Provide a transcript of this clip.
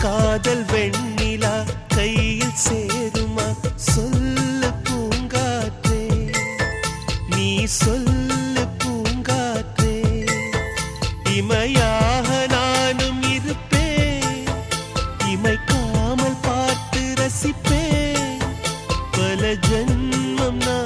காதல் வெண்ணிலா கையில் சேருமா சொல்லு பூங்காற்றே நீ சொல்லு பூங்காற்றே இமையாக நானும் இருப்பேன் இமைக்காமல் பார்த்து ரசிப்பேன் பல ஜென்மம் நான்